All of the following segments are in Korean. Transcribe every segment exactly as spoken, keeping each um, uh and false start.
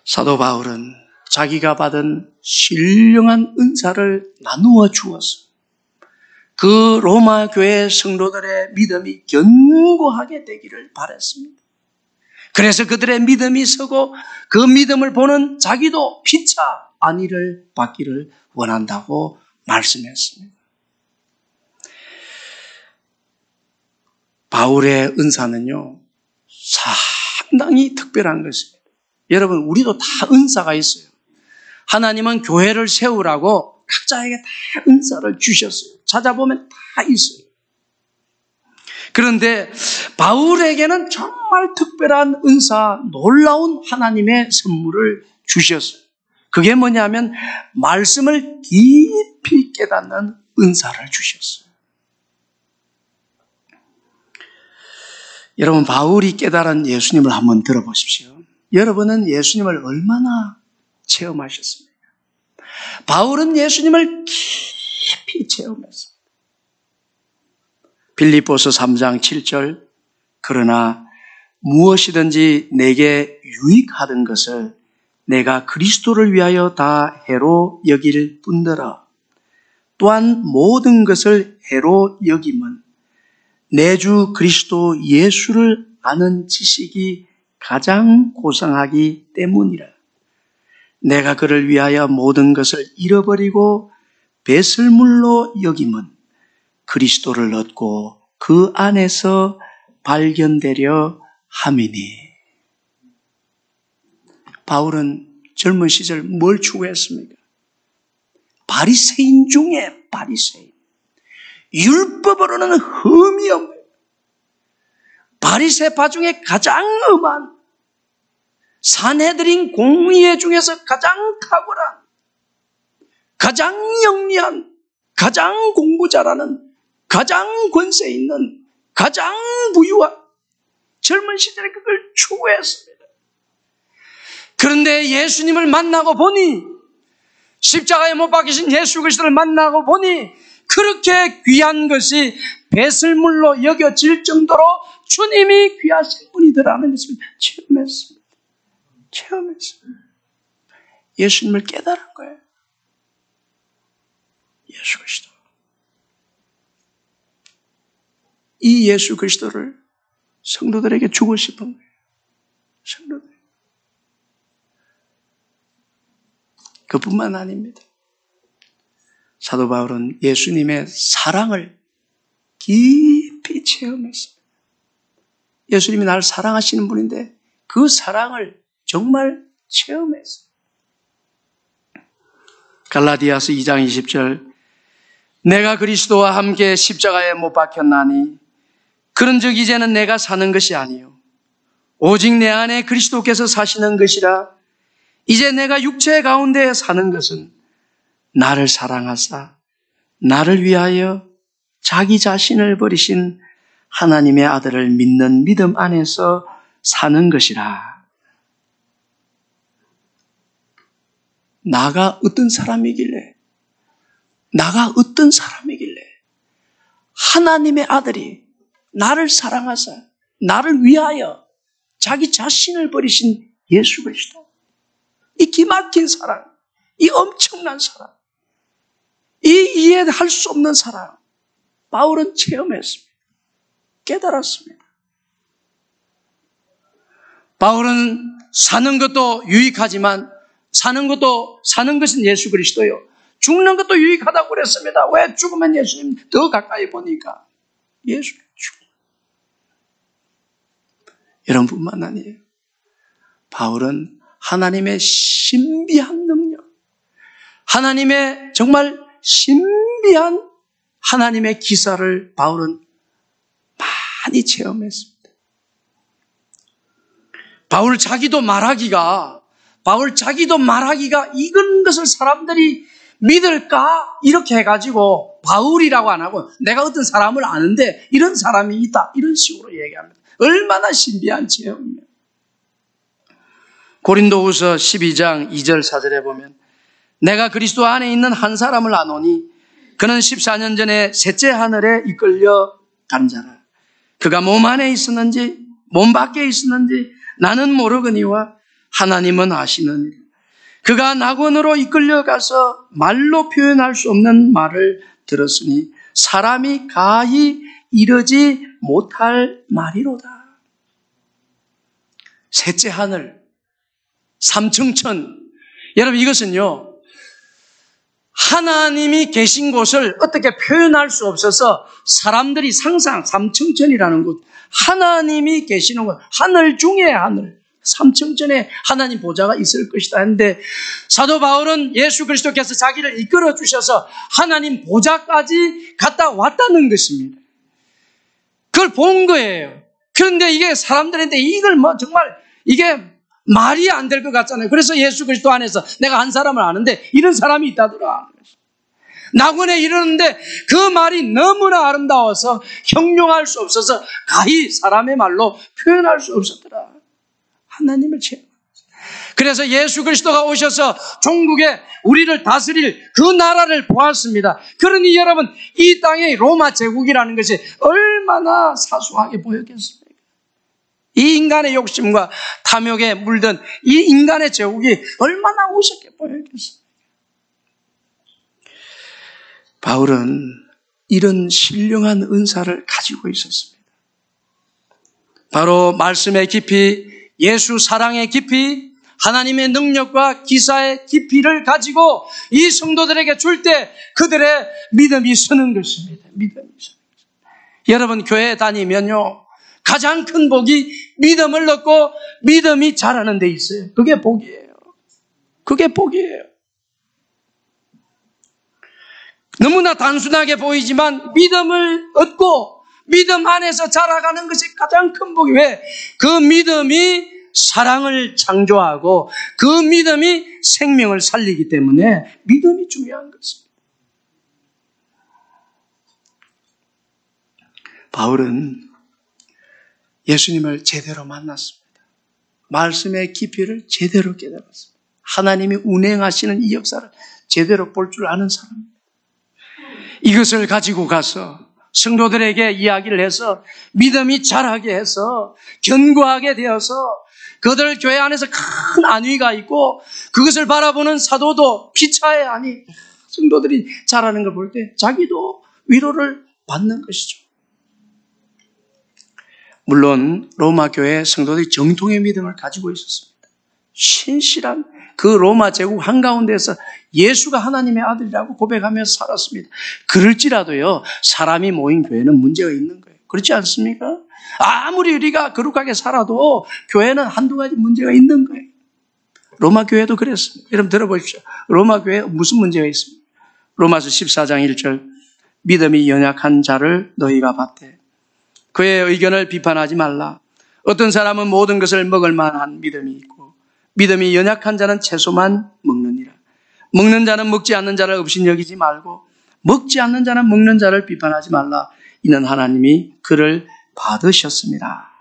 사도 바울은 자기가 받은 신령한 은사를 나누어 주었어. 그 로마 교회 성도들의 믿음이 견고하게 되기를 바랐습니다. 그래서 그들의 믿음이 서고 그 믿음을 보는 자기도 피차 안위를 받기를 원한다고 말씀했습니다. 바울의 은사는요, 상당히 특별한 것입니다. 여러분, 우리도 다 은사가 있어요. 하나님은 교회를 세우라고 각자에게 다 은사를 주셨어요. 찾아보면 다 있어요. 그런데 바울에게는 정말 특별한 은사, 놀라운 하나님의 선물을 주셨어요. 그게 뭐냐면 말씀을 깊이 깨닫는 은사를 주셨어요. 여러분, 바울이 깨달은 예수님을 한번 들어보십시오. 여러분은 예수님을 얼마나 체험하셨습니까? 바울은 예수님을 깊이 체험했습니다. 빌립보서 삼 장 칠 절, 그러나 무엇이든지 내게 유익하던 것을 내가 그리스도를 위하여 다 해로 여길 뿐더러 또한 모든 것을 해로 여김은 내 주 그리스도 예수를 아는 지식이 가장 고상하기 때문이라. 내가 그를 위하여 모든 것을 잃어버리고 배설물로 여김은 그리스도를 얻고 그 안에서 발견되려 함이니. 바울은 젊은 시절 뭘 추구했습니까? 바리새인 중에 바리새인. 율법으로는 흠이 없는 바리새파 중에 가장 엄한, 산헤드린 공의회 중에서 가장 탁월한, 가장 영리한, 가장 공부 잘하는, 가장 권세 있는, 가장 부유한, 젊은 시절에 그걸 추구했습니다. 그런데 예수님을 만나고 보니, 십자가에 못 박히신 예수 그리스도를 만나고 보니 그렇게 귀한 것이 배설물로 여겨질 정도로 주님이 귀하신 분이더라는 것을 체험했습니다. 체험했습니다. 예수님을 깨달은 거예요. 예수 그리스도. 이 예수 그리스도를 성도들에게 주고 싶은 거예요. 성도들. 그뿐만 아닙니다. 사도 바울은 예수님의 사랑을 깊이 체험했습니다. 예수님이 나를 사랑하시는 분인데 그 사랑을 정말 체험했어요. 갈라디아서 이 장 이십 절, 내가 그리스도와 함께 십자가에 못 박혔나니 그런즉 이제는 내가 사는 것이 아니요 오직 내 안에 그리스도께서 사시는 것이라. 이제 내가 육체 가운데 사는 것은 나를 사랑하사 나를 위하여 자기 자신을 버리신 하나님의 아들을 믿는 믿음 안에서 사는 것이라. 나가 어떤 사람이길래, 나가 어떤 사람이길래 하나님의 아들이 나를 사랑하사 나를 위하여 자기 자신을 버리신 예수 그리스도, 이 기막힌 사랑, 이 엄청난 사랑, 이 이해할 수 없는 사랑, 바울은 체험했습니다. 깨달았습니다. 바울은 사는 것도 유익하지만 사는 것도, 사는 것은 예수 그리스도요. 죽는 것도 유익하다고 그랬습니다. 왜? 죽으면 예수님 더 가까이 보니까. 예수 죽음. 여러분뿐만 아니에요. 바울은 하나님의 신비한 능력, 하나님의 정말 신비한 하나님의 기사를 바울은 많이 체험했습니다. 바울 자기도 말하기가, 바울 자기도 말하기가 이런 것을 사람들이 믿을까? 이렇게 해가지고 바울이라고 안 하고 내가 어떤 사람을 아는데 이런 사람이 있다. 이런 식으로 얘기합니다. 얼마나 신비한 체험이에요. 고린도후서 십이 장 이 절 사 절에 보면 내가 그리스도 안에 있는 한 사람을 아노니 그는 십사 년 전에 셋째 하늘에 이끌려 간 자라. 그가 몸 안에 있었는지 몸 밖에 있었는지 나는 모르거니와 하나님은 아시느니라. 그가 낙원으로 이끌려가서 말로 표현할 수 없는 말을 들었으니 사람이 가히 이르지 못할 말이로다. 셋째 하늘, 삼층천. 여러분, 이것은요, 하나님이 계신 곳을 어떻게 표현할 수 없어서 사람들이 상상, 삼층천이라는 곳, 하나님이 계시는 곳, 하늘 중에 하늘, 삼층천에 하나님 보좌가 있을 것이다 했는데, 사도 바울은 예수 그리스도께서 자기를 이끌어 주셔서 하나님 보좌까지 갔다 왔다는 것입니다. 그걸 본 거예요. 그런데 이게 사람들한테 이걸 뭐 정말 이게 말이 안 될 것 같잖아요. 그래서 예수 그리스도 안에서 내가 한 사람을 아는데 이런 사람이 있다더라. 낙원에 이르는데 그 말이 너무나 아름다워서 형용할 수 없어서 가히 사람의 말로 표현할 수 없었더라. 하나님을 체험. 그래서 예수 그리스도가 오셔서 종국에 우리를 다스릴 그 나라를 보았습니다. 그러니 여러분, 이 땅의 로마 제국이라는 것이 얼마나 사소하게 보였겠습니까? 이 인간의 욕심과 탐욕에 물든 이 인간의 제국이 얼마나 우습게 보였겠습니까? 바울은 이런 신령한 은사를 가지고 있었습니다. 바로 말씀의 깊이, 예수 사랑의 깊이, 하나님의 능력과 기사의 깊이를 가지고 이 성도들에게 줄 때 그들의 믿음이 서는 것입니다. 믿음이 서는 것입니다. 여러분, 교회 다니면요, 가장 큰 복이 믿음을 얻고 믿음이 자라는 데 있어요. 그게 복이에요. 그게 복이에요. 너무나 단순하게 보이지만 믿음을 얻고 믿음 안에서 자라가는 것이 가장 큰 복이, 왜? 그 믿음이 사랑을 창조하고 그 믿음이 생명을 살리기 때문에 믿음이 중요한 것입니다. 바울은 예수님을 제대로 만났습니다. 말씀의 깊이를 제대로 깨달았습니다. 하나님이 운행하시는 이 역사를 제대로 볼 줄 아는 사람입니다. 이것을 가지고 가서 성도들에게 이야기를 해서 믿음이 자라게 해서 견고하게 되어서 그들 교회 안에서 큰 안위가 있고 그것을 바라보는 사도도 피차에 아니 성도들이 자라는 걸 볼 때 자기도 위로를 받는 것이죠. 물론 로마 교회 성도들이 정통의 믿음을 가지고 있었습니다. 신실한 그 로마 제국 한가운데서 예수가 하나님의 아들이라고 고백하면서 살았습니다. 그럴지라도요, 사람이 모인 교회는 문제가 있는 거예요. 그렇지 않습니까? 아무리 우리가 거룩하게 살아도 교회는 한두 가지 문제가 있는 거예요. 로마 교회도 그랬습니다. 여러분 들어보십시오. 로마 교회에 무슨 문제가 있습니까? 로마서 십사 장 일 절, 믿음이 연약한 자를 너희가 봤대. 그의 의견을 비판하지 말라. 어떤 사람은 모든 것을 먹을 만한 믿음이 있고 믿음이 연약한 자는 채소만 먹느니라. 먹는 자는 먹지 않는 자를 업신여기지 말고 먹지 않는 자는 먹는 자를 비판하지 말라. 이는 하나님이 그를 받으셨습니다.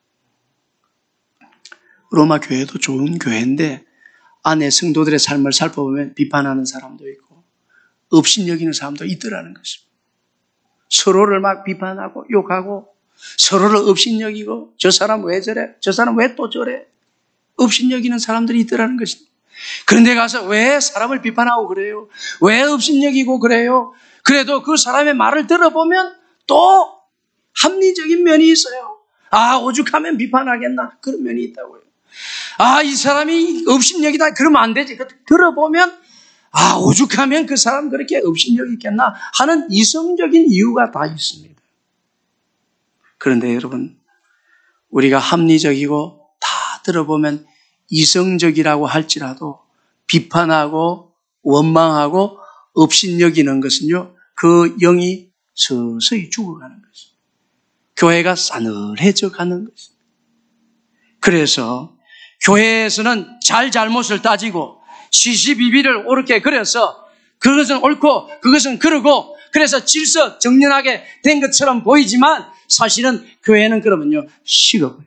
로마 교회도 좋은 교회인데 안에 성도들의 삶을 살펴보면 비판하는 사람도 있고 업신여기는 사람도 있더라는 것입니다. 서로를 막 비판하고 욕하고 서로를 업신여기고 저 사람 왜 저래? 저 사람 왜 또 저래? 업신여기는 사람들이 있더라는 것입니다. 그런데 가서 왜 사람을 비판하고 그래요? 왜 업신여기고 그래요? 그래도 그 사람의 말을 들어보면 또 합리적인 면이 있어요. 아, 오죽하면 비판하겠나? 그런 면이 있다고요. 아, 이 사람이 업신여기다. 그러면 안 되지. 들어보면 아, 오죽하면 그 사람 그렇게 업신여기겠나 하는 이성적인 이유가 다 있습니다. 그런데 여러분, 우리가 합리적이고 다 들어보면 이성적이라고 할지라도 비판하고 원망하고 업신여기는 것은요, 그 영이 서서히 죽어가는 것입니다. 교회가 싸늘해져 가는 것입니다. 그래서 교회에서는 잘잘못을 따지고 시시비비를 옳게 그려서 그것은 옳고 그것은 그르고 그래서 질서 정연하게 된 것처럼 보이지만 사실은 교회는 그러면요, 식어버려요.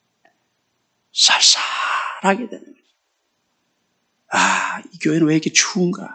쌀쌀하게 되는 거죠. 아, 이 교회는 왜 이렇게 추운가?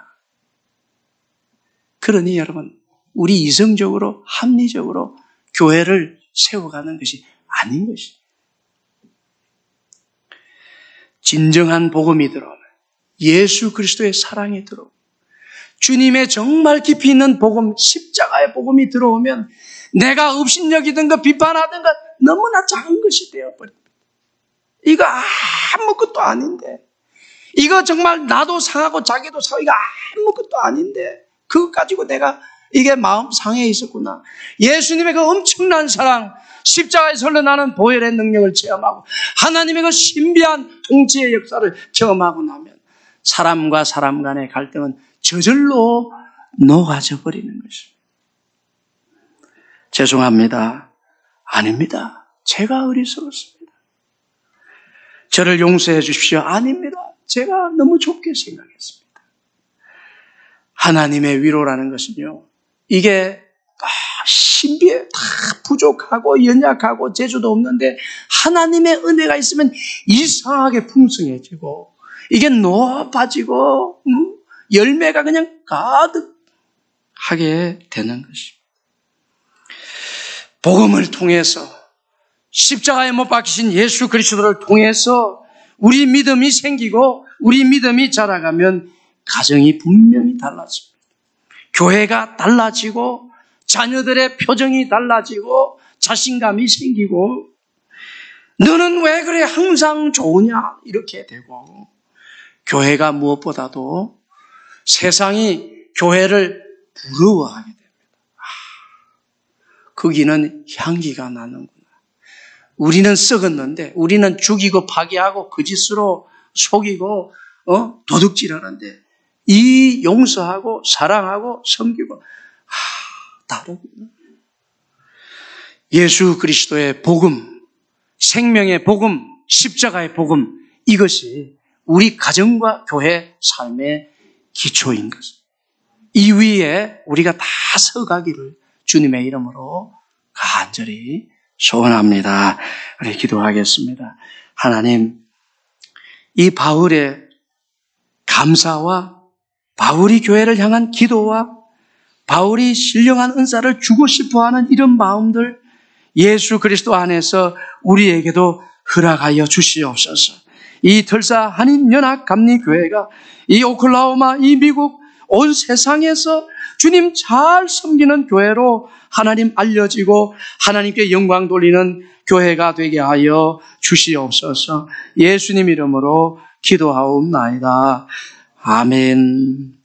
그러니 여러분, 우리 이성적으로 합리적으로 교회를 세워가는 것이 아닌 것입니다. 진정한 복음이 들어오면, 예수 그리스도의 사랑이 들어오면, 주님의 정말 깊이 있는 복음, 십자가의 복음이 들어오면 내가 업신여기던 것, 비판하던 것 너무나 작은 것이 되어버립니다. 이거 아무것도 아닌데, 이거 정말 나도 상하고 자기도 상하고 이거 아무것도 아닌데 그것 가지고 내가 이게 마음 상해 있었구나. 예수님의 그 엄청난 사랑, 십자가에서 흘러나는 보혈의 능력을 체험하고 하나님의 그 신비한 통치의 역사를 체험하고 나면 사람과 사람 간의 갈등은 저절로 녹아져 버리는 것입니다. 죄송합니다. 아닙니다. 제가 어리석었습니다. 저를 용서해 주십시오. 아닙니다. 제가 너무 좁게 생각했습니다. 하나님의 위로라는 것은요, 이게 아, 신비해, 다 부족하고 연약하고 재주도 없는데 하나님의 은혜가 있으면 이상하게 풍성해지고 이게 높아지고 음, 열매가 그냥 가득하게 되는 것입니다. 복음을 통해서, 십자가에 못 박히신 예수 그리스도를 통해서 우리 믿음이 생기고 우리 믿음이 자라가면 가정이 분명히 달라집니다. 교회가 달라지고 자녀들의 표정이 달라지고 자신감이 생기고 너는 왜 그래 항상 좋으냐 이렇게 되고, 교회가 무엇보다도 세상이 교회를 부러워하게 됩니다. 아, 거기는 향기가 나는구나. 우리는 썩었는데, 우리는 죽이고 파괴하고 거짓으로 속이고 어? 도둑질하는데 이 용서하고 사랑하고 섬기고 하, 다르구나. 예수 그리스도의 복음, 생명의 복음, 십자가의 복음, 이것이 우리 가정과 교회 삶의 기초인 것입니다. 이 위에 우리가 다 서가기를 주님의 이름으로 간절히 소원합니다. 우리 기도하겠습니다. 하나님, 이 바울의 감사와 바울이 교회를 향한 기도와 바울이 신령한 은사를 주고 싶어하는 이런 마음들 예수 그리스도 안에서 우리에게도 허락하여 주시옵소서. 이 들사 한인연합감리교회가 이 오클라호마, 이 미국 온 세상에서 주님 잘 섬기는 교회로 하나님 알려지고 하나님께 영광 돌리는 교회가 되게 하여 주시옵소서. 예수님 이름으로 기도하옵나이다. 아멘.